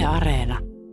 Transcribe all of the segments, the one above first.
Areena.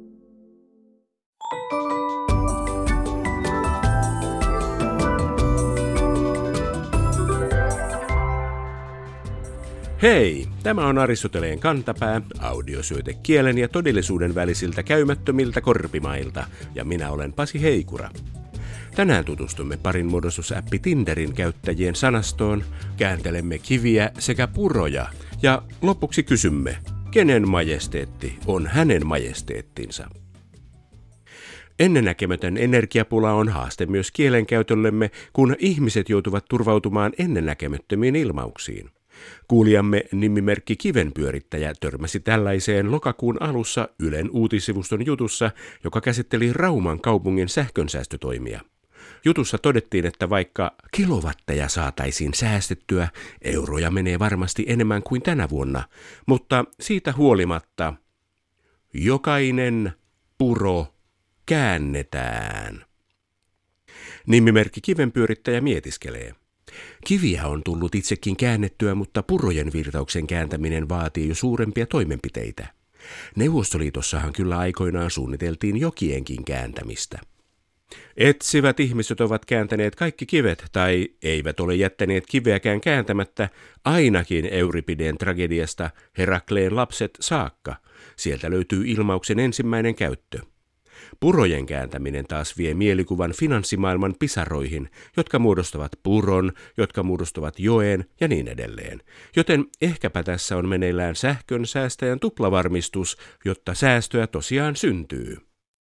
Hei! Tämä on Aristoteleen kantapää, audiosyöte kielen ja todellisuuden välisiltä käymättömiltä korpimailta, ja minä olen Pasi Heikura. Tänään tutustumme parin muodostusäppi Tinderin käyttäjien sanastoon, kääntelemme kiviä sekä puroja, ja lopuksi kysymme, kenen majesteetti on hänen majesteettinsa. Ennennäkemätön energiapula on haaste myös kielenkäytöllemme, kun ihmiset joutuvat turvautumaan ennennäkemättömiin ilmauksiin. Kuulijamme nimimerkki Kivenpyörittäjä törmäsi tällaiseen lokakuun alussa Ylen uutisivuston jutussa, joka käsitteli Rauman kaupungin sähkönsäästötoimia. Jutussa todettiin, että vaikka kilowatteja saataisiin säästettyä, euroja menee varmasti enemmän kuin tänä vuonna, mutta siitä huolimatta jokainen puro käännetään. Nimimerkki Kivenpyörittäjä mietiskelee. Kiviä on tullut itsekin käännettyä, mutta purojen virtauksen kääntäminen vaatii jo suurempia toimenpiteitä. Neuvostoliitossahan kyllä aikoinaan suunniteltiin jokienkin kääntämistä. Etsivät ihmiset ovat kääntäneet kaikki kivet tai eivät ole jättäneet kiveäkään kääntämättä ainakin Euripideen tragediasta Herakleen lapset saakka. Sieltä löytyy ilmauksen ensimmäinen käyttö. Purojen kääntäminen taas vie mielikuvan finanssimaailman pisaroihin, jotka muodostavat puron, jotka muodostavat joen ja niin edelleen. Joten ehkäpä tässä on meneillään sähkön säästäjän tuplavarmistus, jotta säästöä tosiaan syntyy.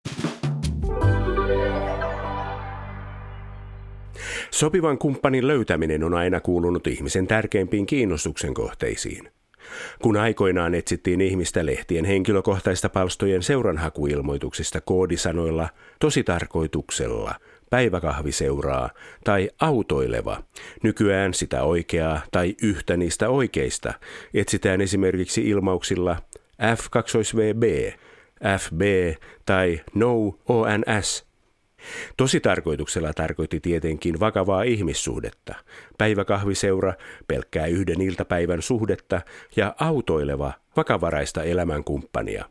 Sopivan kumppanin löytäminen on aina kuulunut ihmisen tärkeimpiin kiinnostuksen kohteisiin. Kun aikoinaan etsittiin ihmistä lehtien henkilökohtaista palstojen seuranhakuilmoituksista koodisanoilla tositarkoituksella, päiväkahviseuraa tai autoileva, nykyään sitä oikeaa tai yhtä niistä oikeista etsitään esimerkiksi ilmauksilla F2VB, FB tai No ONS. Tositarkoituksella tarkoitti tietenkin vakavaa ihmissuhdetta, päiväkahviseura pelkkää yhden iltapäivän suhdetta ja autoileva vakavaraista elämänkumppania.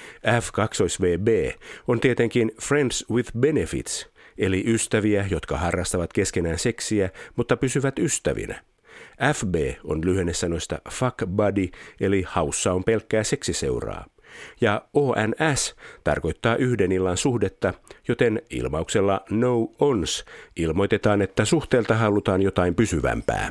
F2VB on tietenkin Friends with Benefits, eli ystäviä, jotka harrastavat keskenään seksiä, mutta pysyvät ystävinä. FB on lyhennesanoista Fuck Buddy, eli haussa on pelkkää seksiseuraa. Ja ONS tarkoittaa yhden illan suhdetta, joten ilmauksella No Ons ilmoitetaan, että suhteelta halutaan jotain pysyvämpää.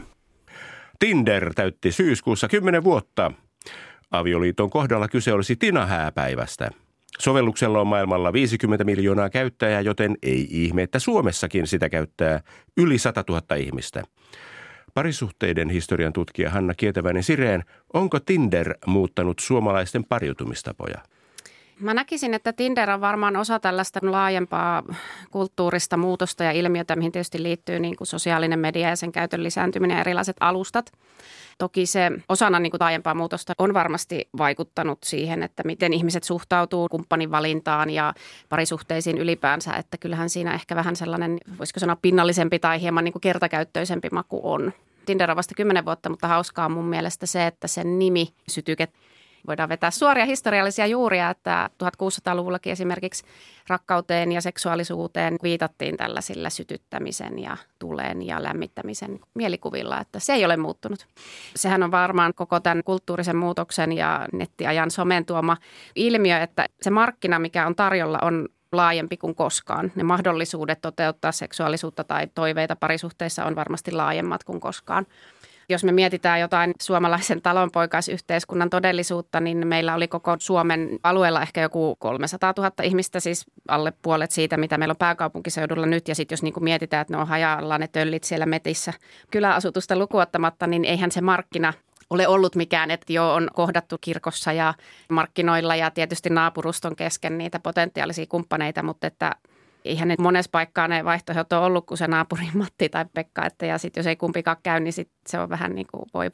Tinder täytti syyskuussa 10 vuotta. Avioliiton kohdalla kyse olisi tinahääpäivästä. Sovelluksella on maailmalla 50 miljoonaa käyttäjää, joten ei ihme, että Suomessakin sitä käyttää yli 100 000 ihmistä. Parisuhteiden historian tutkija Hanna Kietäväinen-Sireen, onko Tinder muuttanut suomalaisten pariutumistapoja? Mä näkisin, että Tinder on varmaan osa tällaista laajempaa kulttuurista muutosta ja ilmiötä, mihin tietysti liittyy niin kuin sosiaalinen media ja sen käytön lisääntyminen ja erilaiset alustat. Toki se osana niin kuin laajempaa muutosta on varmasti vaikuttanut siihen, että miten ihmiset suhtautuu kumppanin valintaan ja parisuhteisiin ylipäänsä. Että kyllähän siinä ehkä vähän sellainen, voisiko sanoa pinnallisempi tai hieman niin kuin kertakäyttöisempi maku on. Tinder on vasta 10 vuotta, mutta hauskaa on mun mielestä se, että sen nimi sytyke. Voidaan vetää suoria historiallisia juuria, että 1600-luvullakin esimerkiksi rakkauteen ja seksuaalisuuteen viitattiin tällaisilla sytyttämisen ja tulen ja lämmittämisen mielikuvilla, että se ei ole muuttunut. Sehän on varmaan koko tämän kulttuurisen muutoksen ja nettiajan somen tuoma ilmiö, että se markkina, mikä on tarjolla, on laajempi kuin koskaan. Ne mahdollisuudet toteuttaa seksuaalisuutta tai toiveita parisuhteissa on varmasti laajemmat kuin koskaan. Jos me mietitään jotain suomalaisen talonpoikaisyhteiskunnan todellisuutta, niin meillä oli koko Suomen alueella ehkä joku 300 000 ihmistä, siis alle puolet siitä, mitä meillä on pääkaupunkiseudulla nyt. Ja sitten jos niin kuin mietitään, että ne on hajallaan ne töllit siellä metissä kyläasutusta lukuottamatta, niin eihän se markkina ole ollut mikään, että jo on kohdattu kirkossa ja markkinoilla ja tietysti naapuruston kesken niitä potentiaalisia kumppaneita, mutta että eihän ne monessa paikkaa ne vaihtoehdot ole ollut kuin se naapurin Matti tai Pekka, ja sitten jos ei kumpikaan käy, niin sit se on vähän niin kuin voi.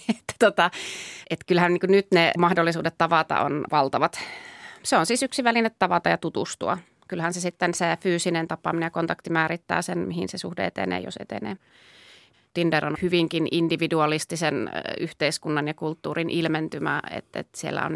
Että kyllähän niin kuin nyt ne mahdollisuudet tavata on valtavat. Se on siis yksi väline tavata ja tutustua. Kyllähän se sitten se fyysinen tapaaminen ja kontakti määrittää sen, mihin se suhde etenee, jos etenee. Tinder on hyvinkin individualistisen yhteiskunnan ja kulttuurin ilmentymä, että siellä on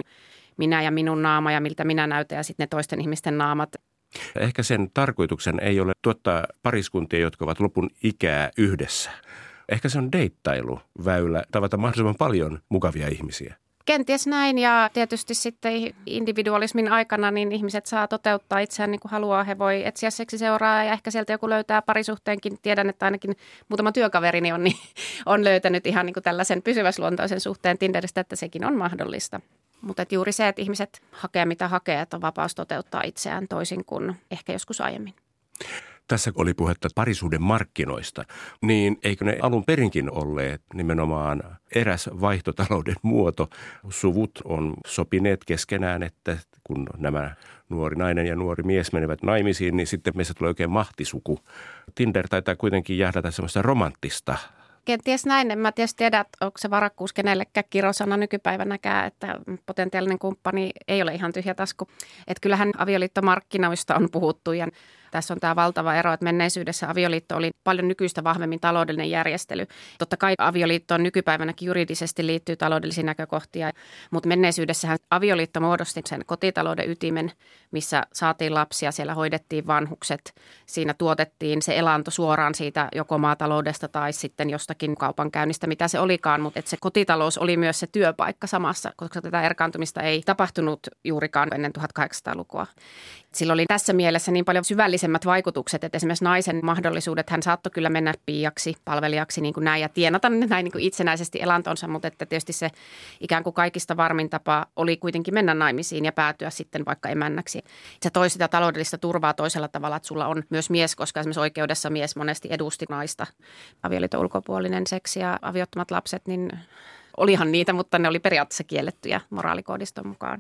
minä ja minun naama ja miltä minä näytän ja sitten ne toisten ihmisten naamat. Ehkä sen tarkoituksen ei ole tuottaa pariskuntia, jotka ovat lopun ikää yhdessä. Ehkä se on deittailuväylä tavata mahdollisimman paljon mukavia ihmisiä. Kenties näin ja tietysti sitten individualismin aikana niin ihmiset saa toteuttaa itseään niin kuin haluaa. He voi etsiä seksiseuraa ja ehkä sieltä joku löytää parisuhteenkin. Tiedän, että ainakin muutama työkaverini on löytänyt ihan niin kuin tällaisen pysyväsluontoisen suhteen Tinderistä, että sekin on mahdollista. Mutta juuri se, että ihmiset hakee mitä hakee, että on vapaus toteuttaa itseään toisin kuin ehkä joskus aiemmin. Tässä oli puhetta parisuuden markkinoista, niin eikö ne alun perinkin olleet nimenomaan eräs vaihtotalouden muoto? Suvut on sopineet keskenään, että kun nämä nuori nainen ja nuori mies menevät naimisiin, niin sitten meistä tulee oikein mahtisuku. Tinder taitaa kuitenkin jähdätä semmoista romanttista. Kenties näin. En mä tietysti tiedä, että onko se varakkuus kenellekään kirosana nykypäivänäkään, että potentiaalinen kumppani ei ole ihan tyhjä tasku. Että kyllähän avioliittomarkkinoista on puhuttu ja tässä on tämä valtava ero, että menneisyydessä avioliitto oli paljon nykyistä vahvemmin taloudellinen järjestely. Totta kai avioliittoon nykypäivänäkin juridisesti liittyy taloudellisia näkökohtia, mutta menneisyydessähän avioliitto muodosti sen kotitalouden ytimen, missä saatiin lapsia, siellä hoidettiin vanhukset, siinä tuotettiin se elanto suoraan siitä joko maataloudesta tai sitten jostakin kaupankäynnistä, mitä se olikaan, mutta että se kotitalous oli myös se työpaikka samassa, koska tätä erkaantumista ei tapahtunut juurikaan ennen 1800-lukua. Sillä oli tässä mielessä niin paljon syvällisemmät vaikutukset, että esimerkiksi naisen mahdollisuudet, hän saattoi kyllä mennä piiaksi, palvelijaksi niin kuin näin ja tienata näin niin kuin itsenäisesti elantonsa, mutta että tietysti se ikään kuin kaikista varmin tapa oli kuitenkin mennä naimisiin ja päätyä sitten vaikka emännäksi. Se toi sitä taloudellista turvaa toisella tavalla, että sulla on myös mies, koska esimerkiksi oikeudessa mies monesti edusti naista. Avioliiton ulkopuolinen seksi ja aviottomat lapset, niin olihan niitä, mutta ne oli periaatteessa kiellettyjä moraalikoodiston mukaan.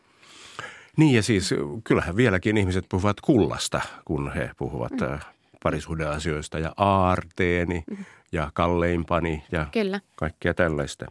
Niin ja siis kyllähän vieläkin ihmiset puhuvat kullasta, kun he puhuvat parisuhdeasioista ja aarteeni ja kalleimpani ja Kyllä. Kaikkea tällaista.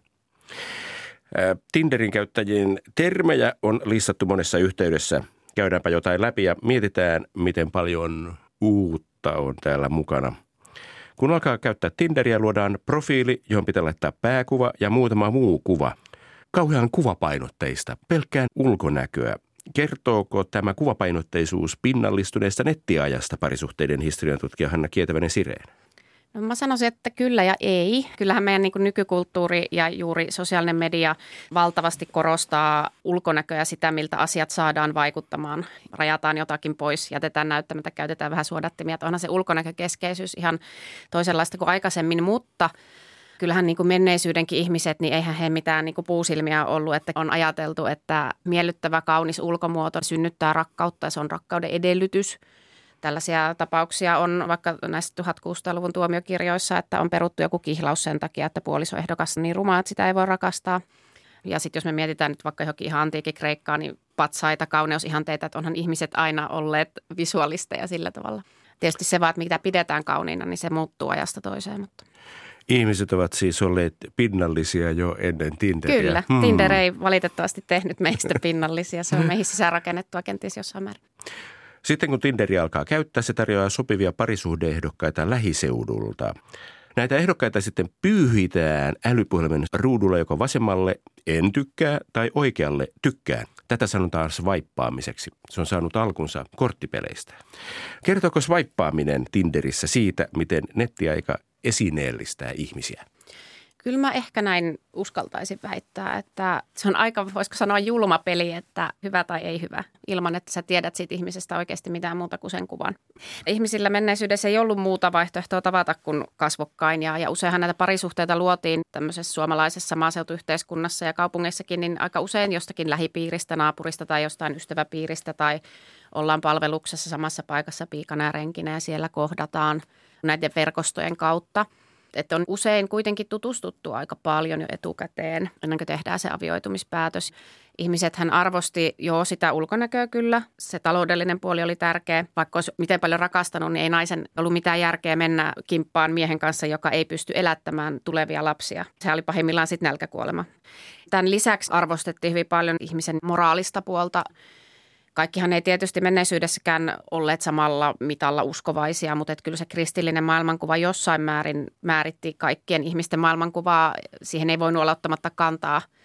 Tinderin käyttäjien termejä on listattu monessa yhteydessä. Käydäänpä jotain läpi ja mietitään, miten paljon uutta on täällä mukana. Kun alkaa käyttää Tinderiä, luodaan profiili, johon pitää laittaa pääkuva ja muutama muu kuva. Kauhean kuvapainotteista, pelkkään ulkonäköä. Kertooko tämä kuvapainotteisuus pinnallistuneesta nettiajasta, parisuhteiden historiantutkija Hanna Kietäväinen-Sireen? No mä sanoisin, että kyllä ja ei. Kyllähän meidän niin kuin nykykulttuuri ja juuri sosiaalinen media valtavasti korostaa ulkonäköä ja sitä, miltä asiat saadaan vaikuttamaan. Rajataan jotakin pois, jätetään näyttämättä, käytetään vähän suodattimia. Onhan se ulkonäkökeskeisyys ihan toisenlaista kuin aikaisemmin, mutta kyllähän niin kuin menneisyydenkin ihmiset, niin eihän he mitään niin kuin puusilmiä ollut, että on ajateltu, että miellyttävä kaunis ulkomuoto synnyttää rakkautta ja se on rakkauden edellytys. Tällaisia tapauksia on vaikka näissä 1600-luvun tuomiokirjoissa, että on peruttu joku kihlaus sen takia, että puoliso ehdokas on niin ruma, että sitä ei voi rakastaa. Ja sitten jos me mietitään nyt vaikka johonkin ihan antiikin Kreikkaan, niin patsaita, kauneusihanteita, että onhan ihmiset aina olleet visuaalisteja sillä tavalla. Tietysti se vaan, että mitä pidetään kauniina, niin se muuttuu ajasta toiseen, mutta... Ihmiset ovat siis olleet pinnallisia jo ennen Tinderia. Kyllä. Tinder ei valitettavasti tehnyt meistä pinnallisia. Se on meihin sisäänrakennettua kenties jossain määrin. Sitten kun Tinderi alkaa käyttää, se tarjoaa sopivia parisuhde-ehdokkaita lähiseudulta. Näitä ehdokkaita sitten pyyhitään älypuhelimen ruudulla joko vasemmalle en tykkää tai oikealle tykkään. Tätä sanotaan swipeaamiseksi. Se on saanut alkunsa korttipeleistä. Kertooko swipeaaminen Tinderissä siitä, miten nettiaika esineellistää ihmisiä? Kyllä mä ehkä näin uskaltaisin väittää, että se on aika, voisiko sanoa julma peli, että hyvä tai ei hyvä, ilman että sä tiedät siitä ihmisestä oikeasti mitään muuta kuin sen kuvan. Ihmisillä menneisyydessä ei ollut muuta vaihtoehtoa tavata kuin kasvokkain ja useinhan näitä parisuhteita luotiin tämmöisessä suomalaisessa maaseutuyhteiskunnassa ja kaupungeissakin, niin aika usein jostakin lähipiiristä, naapurista tai jostain ystäväpiiristä tai ollaan palveluksessa samassa paikassa piikana ja renkinä ja siellä kohdataan näiden verkostojen kautta. Että on usein kuitenkin tutustuttu aika paljon jo etukäteen, ennen kuin tehdään se avioitumispäätös. Ihmisethän arvosti jo sitä ulkonäköä kyllä. Se taloudellinen puoli oli tärkeä. Vaikka olisi miten paljon rakastanut, niin ei naisen ollut mitään järkeä mennä kimppaan miehen kanssa, joka ei pysty elättämään tulevia lapsia. Se oli pahimmillaan sitten nälkäkuolema. Tämän lisäksi arvostettiin hyvin paljon ihmisen moraalista puolta. Kaikkihan ei tietysti menneisyydessäkään olleet samalla mitalla uskovaisia, mutta kyllä se kristillinen maailmankuva jossain määrin määritti kaikkien ihmisten maailmankuvaa. Siihen ei voinut olla ottamatta kantaa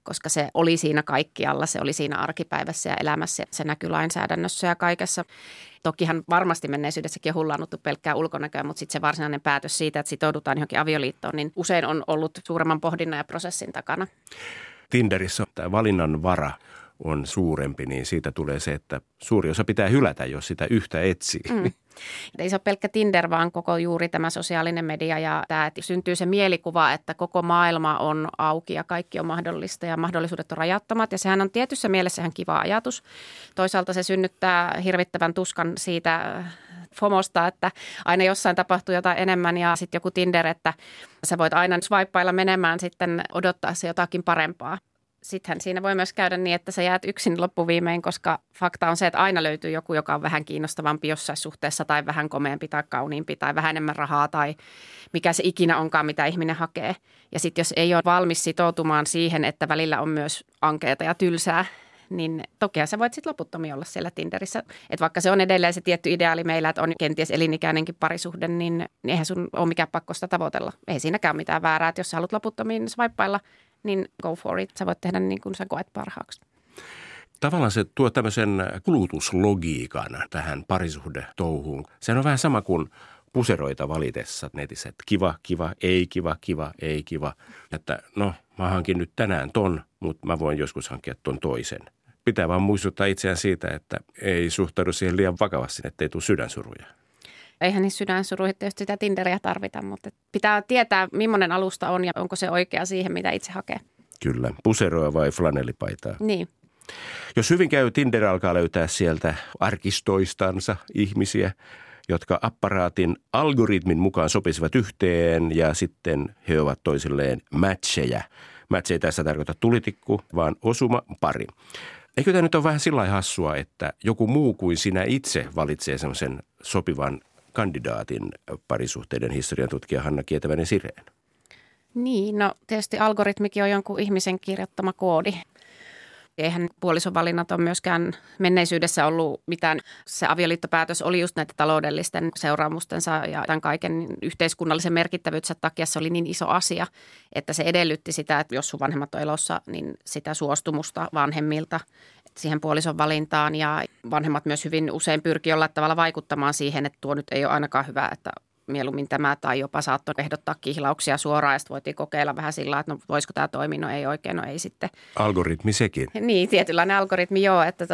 koska se oli siinä kaikkialla, se oli siinä arkipäivässä ja elämässä, se näkyy lainsäädännössä ja kaikessa. Tokihan varmasti menneisyydessäkin on hullaannuttu pelkkää ulkonäköä, mutta sitten se varsinainen päätös siitä, että sitoudutaan johonkin avioliittoon, niin usein on ollut suuremman pohdinnan ja prosessin takana. Tinderissä tämä valinnan vara on suurempi, niin siitä tulee se, että suuri osa pitää hylätä, jos sitä yhtä etsii. Ei se ole pelkkä Tinder, vaan koko juuri tämä sosiaalinen media ja tämä, että syntyy se mielikuva, että koko maailma on auki ja kaikki on mahdollista ja mahdollisuudet on rajattomat. Ja sehän on tietyssä mielessä ihan kiva ajatus. Toisaalta se synnyttää hirvittävän tuskan siitä FOMosta, että aina jossain tapahtuu jotain enemmän ja sitten joku Tinder, että sä voit aina swipeilla menemään sitten odottaa se jotakin parempaa. Sittenhän siinä voi myös käydä niin, että sä jäät yksin loppuviimein, koska fakta on se, että aina löytyy joku, joka on vähän kiinnostavampi jossain suhteessa tai vähän komeampi tai kauniimpi tai vähän enemmän rahaa tai mikä se ikinä onkaan, mitä ihminen hakee. Ja sitten jos ei ole valmis sitoutumaan siihen, että välillä on myös ankeata ja tylsää, niin toki sä voit sitten loputtomiin olla siellä Tinderissä. Että vaikka se on edelleen se tietty ideaali meillä, että on kenties elinikäinenkin parisuhde, niin eihän sun ole mikään pakko sitä tavoitella. Ei siinäkään ole mitään väärää, että jos sä haluat loputtomiin swipeilla, niin go for it. Sä voit tehdä niin kuin sä koet parhaaksi. Tavallaan se tuo tämmöisen kulutuslogiikan tähän parisuhdetouhuun. Se on vähän sama kuin puseroita valitessa netissä, että kiva, kiva, ei kiva, kiva, ei kiva. Että no, mä hankin nyt tänään ton, mutta mä voin joskus hankkia ton toisen. Pitää vaan muistuttaa itseään siitä, että ei suhtaudu siihen liian vakavasti, ettei tule sydänsuruja. Eihän niissä sydänsuruja tietysti sitä Tinderiä tarvita, mutta pitää tietää, millainen alusta on ja onko se oikea siihen, mitä itse hakee. Kyllä, puseroa vai flanellipaitaa. Niin. Jos hyvin käy, Tinder alkaa löytää sieltä arkistoistansa ihmisiä, jotka apparaatin algoritmin mukaan sopisivat yhteen ja sitten he ovat toisilleen matcheja. Match ei tässä tarkoita tulitikku, vaan osuma pari. Eikö tämä nyt ole vähän sillä lailla hassua, että joku muu kuin sinä itse valitsee semmoisen sopivan kandidaatin, parisuhteiden historian tutkija Hanna Kietäväinen-Sireen? Niin, no tietysti algoritmikin on jonkun ihmisen kirjoittama koodi. Eihän puolisovalinnat ole myöskään menneisyydessä ollut mitään. Se avioliittopäätös oli just näitä taloudellisten seuraamustensa ja tämän kaiken yhteiskunnallisen merkittävyytensä takia se oli niin iso asia, että se edellytti sitä, että jos sun vanhemmat on elossa, niin sitä suostumusta vanhemmilta siihen puolison valintaan. Ja vanhemmat myös hyvin usein pyrkii jollain tavalla vaikuttamaan siihen, että tuo nyt ei ole ainakaan hyvä, että mieluummin tämä tai jopa saattoi ehdottaa kihlauksia suoraan ja sitten voitiin kokeilla vähän sillä, että no voisiko tämä toimia, no ei oikein, no ei sitten. Algoritmi sekin. Niin, tietynlainen algoritmi joo, että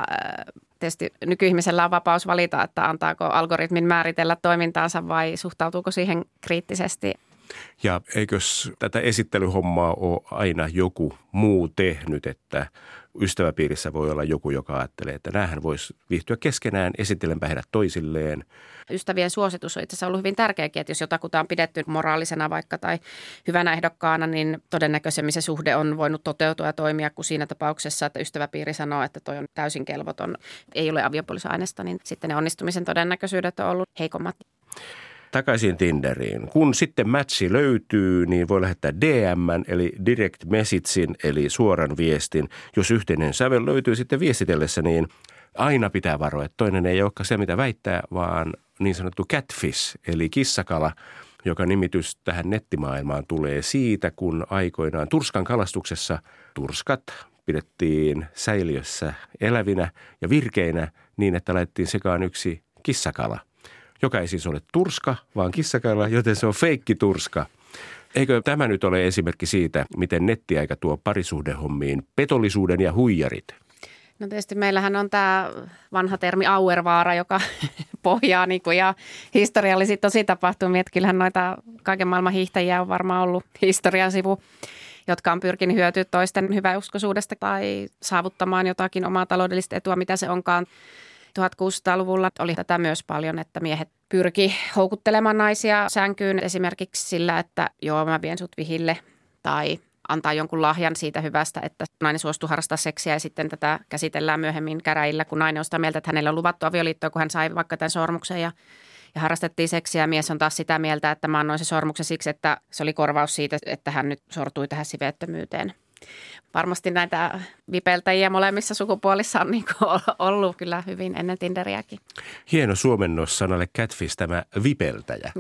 tietysti nykyihmisellä on vapaus valita, että antaako algoritmin määritellä toimintaansa vai suhtautuuko siihen kriittisesti. Ja eikös tätä esittelyhommaa ole aina joku muu tehnyt, että ystäväpiirissä voi olla joku, joka ajattelee, että näähän voisi viihtyä keskenään, esittelenpä heidät toisilleen. Ystävien suositus on itse asiassa ollut hyvin tärkeäkin, että jos jotakuta on pidetty moraalisena vaikka tai hyvänä ehdokkaana, niin todennäköisemmin se suhde on voinut toteutua ja toimia kuin siinä tapauksessa, että ystäväpiiri sanoo, että toi on täysin kelvoton, ei ole aviopuolisoaineesta, niin sitten ne onnistumisen todennäköisyydet on ollut heikommat. Takaisin Tinderiin. Kun sitten matchi löytyy, niin voi lähettää DM:n eli direct messagein eli suoran viestin. Jos yhteinen sävel löytyy sitten viestitellessä, niin aina pitää varoa, että toinen ei olekaan se, mitä väittää, vaan niin sanottu catfish eli kissakala, joka nimitys tähän nettimaailmaan tulee siitä, kun aikoinaan turskan kalastuksessa turskat pidettiin säiliössä elävinä ja virkeinä niin, että laitettiin sekaan yksi kissakala, joka ei siis ole turska, vaan kissakala, joten se on feikkiturska. Eikö tämä nyt ole esimerkki siitä, miten nettiaika tuo parisuhdehommiin petollisuuden ja huijarit? No tietysti meillähän on tämä vanha termi auervaara, joka pohjaa ja historiallisia tositapahtumia. Että kyllähän noita kaiken maailman hiihtäjiä on varmaan ollut historian sivu, jotka on pyrkinyt hyötyä toisten hyväuskoisuudesta tai saavuttamaan jotakin omaa taloudellista etua, mitä se onkaan. 1600-luvulla oli tätä myös paljon, että miehet pyrki houkuttelemaan naisia sänkyyn esimerkiksi sillä, että joo, mä vien sut vihille tai antaa jonkun lahjan siitä hyvästä, että nainen suostuu harrastaa seksiä ja sitten tätä käsitellään myöhemmin käräjillä, kun nainen on sitä mieltä, että hänellä on luvattu avioliittoa, kun hän sai vaikka tämän sormuksen ja harrastettiin seksiä. Mies on taas sitä mieltä, että mä annoin se sormuksen siksi, että se oli korvaus siitä, että hän nyt sortui tähän siveettömyyteen. Varmasti näitä vipeltäjiä molemmissa sukupuolissa on ollut kyllä hyvin ennen Tinderiäkin. Hieno suomennos sanalle catfish, tämä vipeltäjä.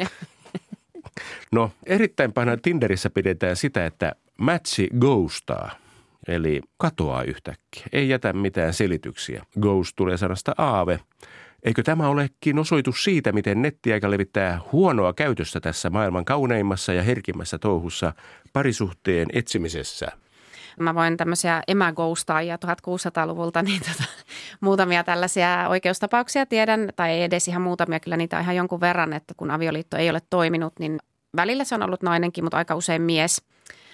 No erittäin painaa Tinderissä pidetään sitä, että matchi ghostaa. eli katoaa yhtäkkiä, ei jätä mitään selityksiä. Ghost tulee sanasta aave. Eikö tämä olekin osoitus siitä, miten nettiaika levittää huonoa käytöstä tässä maailman kauneimmassa ja herkimmässä touhussa parisuhteen etsimisessä? Mä voin tämmöisiä emäghostaajia 1600-luvulta, niin muutamia tällaisia oikeustapauksia tiedän, tai ei edes ihan muutamia, kyllä niitä on ihan jonkun verran, että kun avioliitto ei ole toiminut, niin välillä se on ollut nainenkin, mutta aika usein mies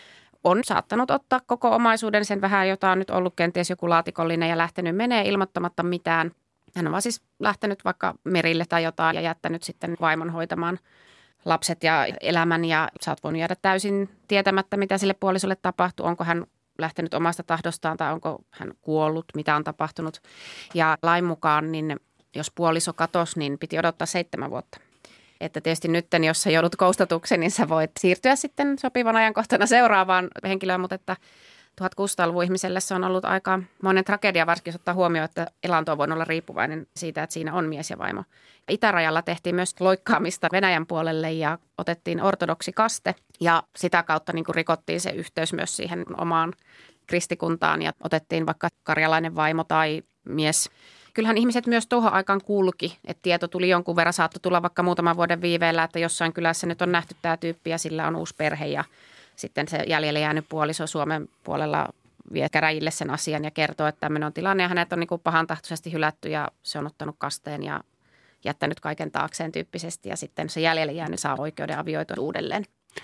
on saattanut ottaa koko omaisuuden sen vähän, jota on nyt ollut kenties joku laatikollinen ja lähtenyt menee ilmoittamatta mitään. Hän on vaan siis lähtenyt vaikka merille tai jotain ja jättänyt sitten vaimon hoitamaan lapset ja elämän ja sä oot voinut jäädä täysin tietämättä, mitä sille puolisolle tapahtuu. Onko hän lähtenyt omasta tahdostaan tai onko hän kuollut, mitä on tapahtunut. Ja lain mukaan, niin jos puoliso katosi, niin piti odottaa 7 vuotta. Että tietysti nyt, jos sä joudut koustatuksi, niin sä voit siirtyä sitten sopivan ajankohtana seuraavaan henkilöön, mutta että 1600-luvun ihmiselle se on ollut aika monen tragedia, varsinkin jos ottaa huomioon, että elanto on voinut olla riippuvainen siitä, että siinä on mies ja vaimo. Itärajalla tehtiin myös loikkaamista Venäjän puolelle ja otettiin ortodoksi kaste ja sitä kautta niin kuin rikottiin se yhteys myös siihen omaan kristikuntaan ja otettiin vaikka karjalainen vaimo tai mies. Kyllähän ihmiset myös tuohon aikaan kulki, että tieto tuli jonkun verran, saattoi tulla vaikka muutaman vuoden viiveellä, että jossain kylässä nyt on nähty tämä tyyppi ja sillä on uusi perhe ja sitten se jäljelle jäänyt puoliso Suomen puolella vie käräjille sen asian ja kertoo, että tämmöinen on tilanne ja hänet on niin kuin pahantahtoisesti hylätty ja se on ottanut kasteen ja jättänyt kaiken taakseen tyyppisesti ja sitten se jäljelle jäänyt saa oikeuden avioitua uudelleen.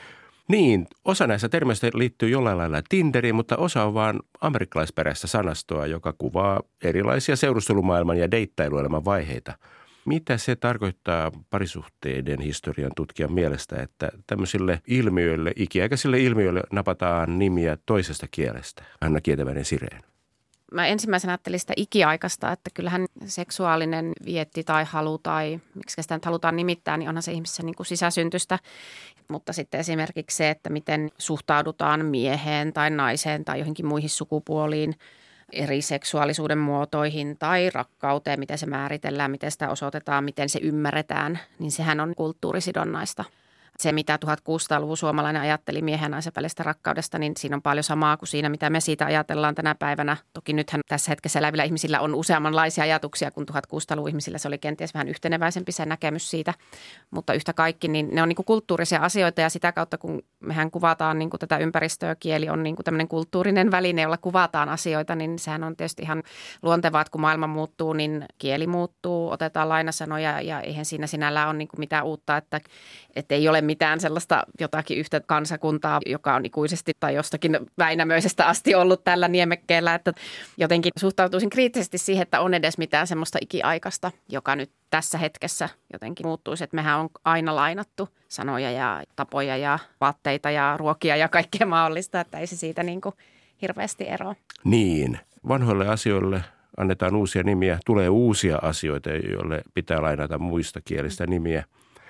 Niin, osa näistä termeistä liittyy jollain lailla Tinderiin, mutta osa on vaan amerikkalaisperäistä sanastoa, joka kuvaa erilaisia seurustelumaailman ja deittailuelämän vaiheita. Mitä se tarkoittaa parisuhteiden historian tutkijan mielestä, että tämmöisille ilmiöille, ikiaikaisille ilmiöille napataan nimiä toisesta kielestä? Anna Kietäväinen Sireen. Mä ensimmäisenä ajattelin sitä ikiaikaista, että kyllähän seksuaalinen vietti tai halu tai miksi sitä nyt halutaan nimittää, niin onhan se ihmisessä niin kuin sisäsyntystä. Mutta sitten esimerkiksi se, että miten suhtaudutaan mieheen tai naiseen tai johonkin muihin sukupuoliin, eri seksuaalisuuden muotoihin tai rakkauteen, miten se määritellään, miten sitä osoitetaan, miten se ymmärretään, niin sehän on kulttuurisidonnaista. Se, mitä 1600-luvun suomalainen ajatteli miehen ja naisen välistä rakkaudesta, niin siinä on paljon samaa kuin siinä, mitä me siitä ajatellaan tänä päivänä. Toki nythän tässä hetkessä elävillä ihmisillä on useammanlaisia ajatuksia kuin 1600-luvun ihmisillä. Se oli kenties vähän yhteneväisempi se näkemys siitä, mutta yhtä kaikki, niin ne on niin kuin kulttuurisia asioita ja sitä kautta, kun mehän kuvataan niin kuin tätä ympäristöä, kieli on niin kuin tämmöinen kulttuurinen väline, jolla kuvataan asioita, niin sehän on tietysti ihan luontevaa, että kun maailma muuttuu, niin kieli muuttuu, otetaan lainasanoja ja eihän siinä sinällään ole niin kuin mitään uutta, että ei ole mitään sellaista jotakin yhtä kansakuntaa, joka on ikuisesti tai jostakin Väinämöisestä asti ollut tällä niemekkeellä, että jotenkin suhtautuisin kriittisesti siihen, että on edes mitään semmoista ikiaikaista, joka nyt tässä hetkessä jotenkin muuttuisi, että mehän on aina lainattu sanoja ja tapoja ja vaatteita ja ruokia ja kaikkea mahdollista, että ei se siitä niin kuin hirveästi eroa. Niin, vanhoille asioille annetaan uusia nimiä, tulee uusia asioita, joille pitää lainata muista kielistä nimiä.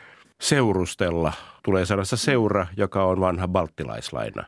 Seurustella tulee sanasta seura, joka on vanha balttilaislaina.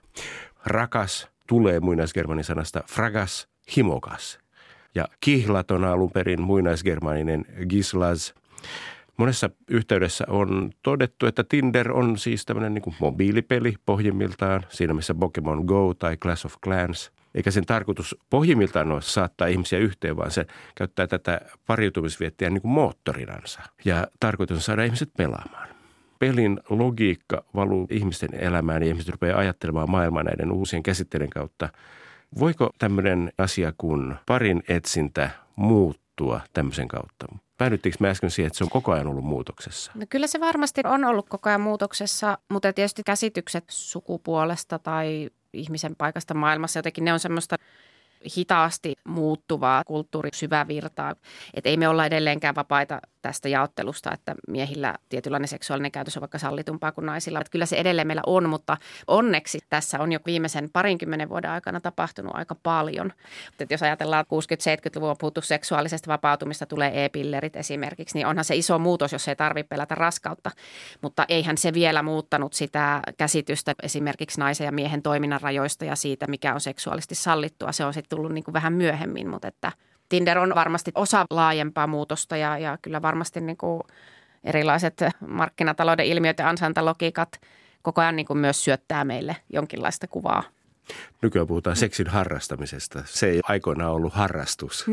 Rakas tulee muinaisgermanin sanasta fragas, himokas. Ja kihlat on alun perin muinaisgermaninen gislas. Monessa yhteydessä on todettu, että Tinder on siis tämmöinen niin kuin mobiilipeli pohjimmiltaan, siinä missä Pokemon Go tai Clash of Clans. Eikä sen tarkoitus pohjimmiltaan ole saattaa ihmisiä yhteen, vaan se käyttää tätä pariutumisviettiä niin kuin moottorinansa. Ja tarkoitus on saada ihmiset pelaamaan. Pelin logiikka valuu ihmisten elämään ja ihmiset rupeaa ajattelemaan maailmaa näiden uusien käsitteiden kautta. Voiko tämmöinen asia kuin parin etsintä muuttua tämmöisen kautta? Päädyttiinkö mä äsken siihen, että se on koko ajan ollut muutoksessa? No kyllä se varmasti on ollut koko ajan muutoksessa, mutta tietysti käsitykset sukupuolesta tai ihmisen paikasta maailmassa jotenkin ne on semmoista hitaasti muuttuvaa kulttuurisyvävirtaa. Että ei me olla edelleenkään vapaita tästä jaottelusta, että miehillä tietynlainen seksuaalinen käytös on vaikka sallitumpaa kuin naisilla. Että kyllä se edelleen meillä on, mutta onneksi tässä on jo viimeisen 20 vuoden aikana tapahtunut aika paljon. Että jos ajatellaan 60-70-luvun on puhuttu seksuaalisesta vapautumista, tulee e-pillerit esimerkiksi, niin onhan se iso muutos, jos ei tarvitse pelätä raskautta. Mutta eihän se vielä muuttanut sitä käsitystä esimerkiksi naisen ja miehen toiminnan rajoista ja siitä, mikä on seksuaalisesti sallittua. Se on sitten tullut niin kuin vähän myöhemmin, mutta että Tinder on varmasti osa laajempaa muutosta ja kyllä varmasti niin kuin erilaiset markkinatalouden ilmiöt ja ansaintalogiikat koko ajan niin kuin myös syöttää meille jonkinlaista kuvaa Nykyään puhutaan seksin harrastamisesta. Se ei aikoinaan ollut harrastus.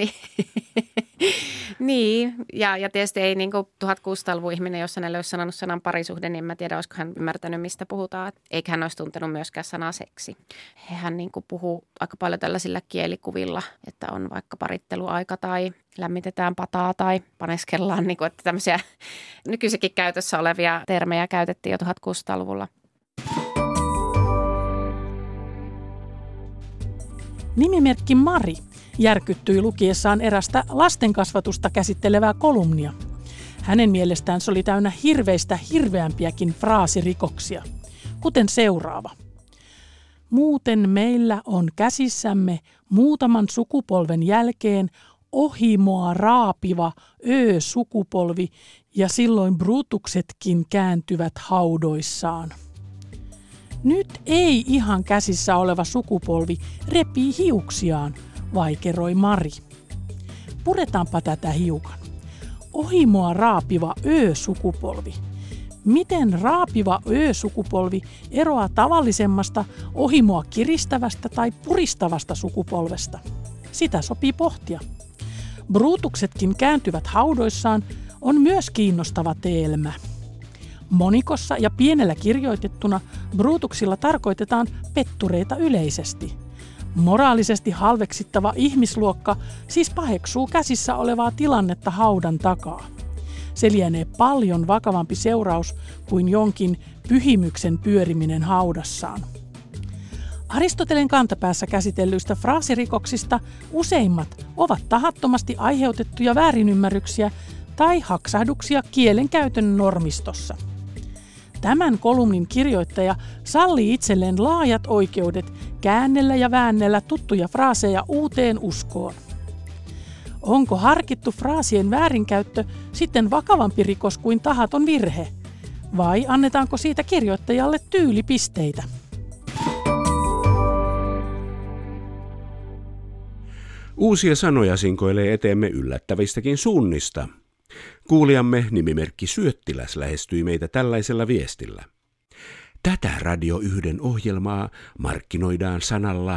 Niin, ja tietysti ei niin kuin 1600-luvun ihminen, jos hänelle olisi sanonut sanan parisuhde, niin en mä tiedä, olisiko hän ymmärtänyt, mistä puhutaan. Eikä hän olisi tuntenut myöskään sanaa seksi. Hehän niin kuin puhuu aika paljon tällaisilla kielikuvilla, että on vaikka paritteluaika tai lämmitetään pataa tai paneskellaan, niin kuin, että tämmöisiä nykyisinkin käytössä olevia termejä käytettiin jo 1600-luvulla. Nimimerkki Mari järkyttyi lukiessaan erästä lastenkasvatusta käsittelevää kolumnia. Hänen mielestään se oli täynnä hirveistä hirveämpiäkin fraasirikoksia, kuten seuraava. Muuten meillä on käsissämme muutaman sukupolven jälkeen ohimoa raapiva Ö-sukupolvi ja silloin Brutuksetkin kääntyvät haudoissaan. Nyt ei ihan käsissä oleva sukupolvi repii hiuksiaan, vaikeroi Mari. Puretaanpa tätä hiukan. Ohimoa raapiva Ö-sukupolvi. Miten raapiva Ö-sukupolvi eroaa tavallisemmasta ohimoa kiristävästä tai puristavasta sukupolvesta? Sitä sopii pohtia. Brutuksetkin kääntyvät haudoissaan on myös kiinnostava teelmä. Monikossa ja pienellä kirjoitettuna Brutuksilla tarkoitetaan pettureita yleisesti. Moraalisesti halveksittava ihmisluokka siis paheksuu käsissä olevaa tilannetta haudan takaa. Se lienee paljon vakavampi seuraus kuin jonkin pyhimyksen pyöriminen haudassaan. Aristoteleen kantapäässä käsitellyistä fraasirikoksista useimmat ovat tahattomasti aiheutettuja väärinymmärryksiä tai haksahduksia kielenkäytön normistossa. Tämän kolumnin kirjoittaja sallii itselleen laajat oikeudet käännellä ja väännellä tuttuja fraaseja uuteen uskoon. Onko harkittu fraasien väärinkäyttö sitten vakavampi rikos kuin tahaton virhe? Vai annetaanko siitä kirjoittajalle tyylipisteitä? Uusia sanoja sinkoilee eteemme yllättävistäkin suunnista. Kuulijamme nimimerkki Syöttiläs lähestyi meitä tällaisella viestillä. Tätä Radio 1 ohjelmaa markkinoidaan sanalla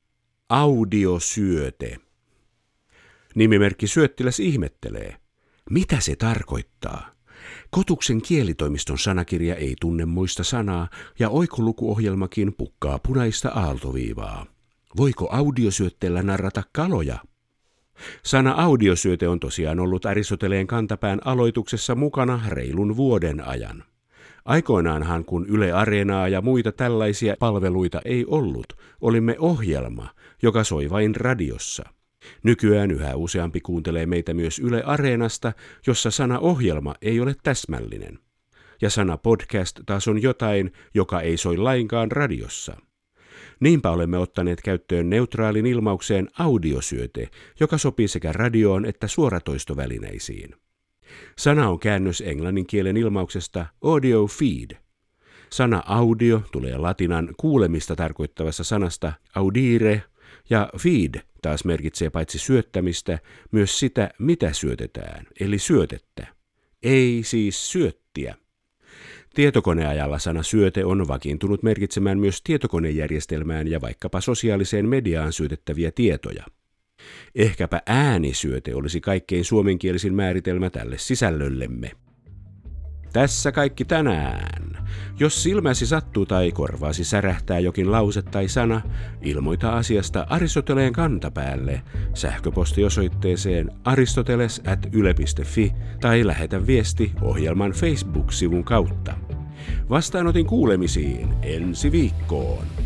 audiosyöte. Nimimerkki Syöttiläs ihmettelee. Mitä se tarkoittaa? Kotuksen kielitoimiston sanakirja ei tunne muista sanaa ja oikolukuohjelmakin pukkaa punaista aaltoviivaa. Voiko audiosyötteellä narrata kaloja? Sana audiosyöte on tosiaan ollut Aristoteleen kantapään aloituksessa mukana reilun vuoden ajan. Aikoinaanhan, kun Yle Areenaa ja muita tällaisia palveluita ei ollut, olimme ohjelma, joka soi vain radiossa. Nykyään yhä useampi kuuntelee meitä myös Yle Areenasta, jossa sana ohjelma ei ole täsmällinen. Ja sana podcast taas on jotain, joka ei soi lainkaan radiossa. Niinpä olemme ottaneet käyttöön neutraalin ilmaukseen audiosyöte, joka sopii sekä radioon että suoratoistovälineisiin. Sana on käännös englannin kielen ilmauksesta audio feed. Sana audio tulee latinan kuulemista tarkoittavassa sanasta audire, ja feed taas merkitsee paitsi syöttämistä, myös sitä, mitä syötetään, eli syötettä. Ei siis syöttiä. Tietokoneajalla sana syöte on vakiintunut merkitsemään myös tietokonejärjestelmään ja vaikkapa sosiaaliseen mediaan syötettäviä tietoja. Ehkäpä äänisyöte olisi kaikkein suomenkielisin määritelmä tälle sisällöllemme. Tässä kaikki tänään. Jos silmäsi sattuu tai korvaasi särähtää jokin lause tai sana, ilmoita asiasta Aristoteleen kantapäälle sähköpostiosoitteeseen aristoteles@yle.fi tai lähetä viesti ohjelman Facebook-sivun kautta. Vastaanotin kuulemisiin ensi viikkoon.